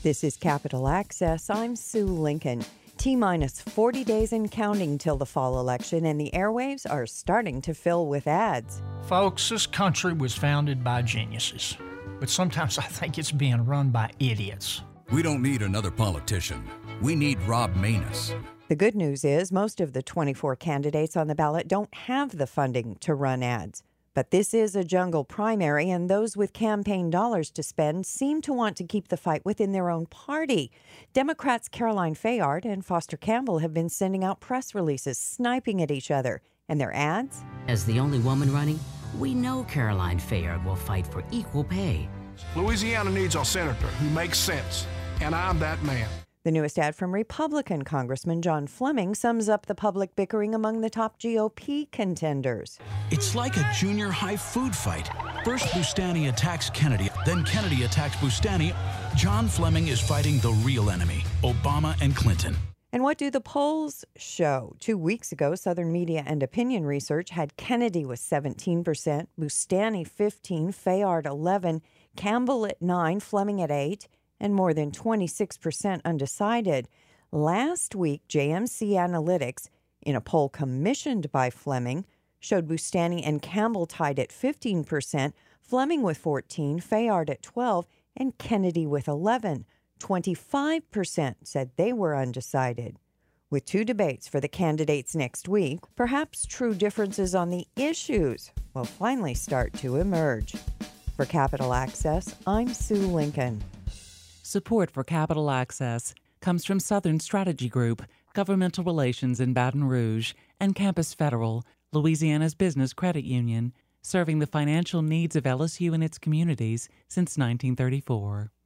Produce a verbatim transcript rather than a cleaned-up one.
This is Capital Access. I'm Sue Lincoln. T-minus forty days and counting till the fall election, and the airwaves are starting to fill with ads. Folks, this country was founded by geniuses, but sometimes I think it's being run by idiots. We don't need another politician. We need Rob Manus. The good news is most of the twenty-four candidates on the ballot don't have the funding to run ads. But this is a jungle primary, and those with campaign dollars to spend seem to want to keep the fight within their own party. Democrats Caroline Fayard and Foster Campbell have been sending out press releases, sniping at each other. And their ads? As the only woman running, we know Caroline Fayard will fight for equal pay. Louisiana needs a senator who makes sense, and I'm that man. The newest ad from Republican Congressman John Fleming sums up the public bickering among the top G O P contenders. It's like a junior high food fight. First Boustany attacks Kennedy, then Kennedy attacks Boustany. John Fleming is fighting the real enemy, Obama and Clinton. And what do the polls show? Two weeks ago, Southern Media and Opinion Research had Kennedy with seventeen percent, Boustany fifteen, Fayard eleven, Campbell at nine, Fleming at eight, and more than twenty-six percent undecided. Last week, J M C Analytics, in a poll commissioned by Fleming, showed Boustany and Campbell tied at fifteen percent, Fleming with fourteen, Fayard at twelve, and Kennedy with eleven. twenty-five percent said they were undecided. With two debates for the candidates next week, perhaps true differences on the issues will finally start to emerge. For Capital Access, I'm Sue Lincoln. Support for Capital Access comes from Southern Strategy Group, Governmental Relations in Baton Rouge, and Campus Federal, Louisiana's business credit union, serving the financial needs of L S U and its communities since nineteen thirty-four.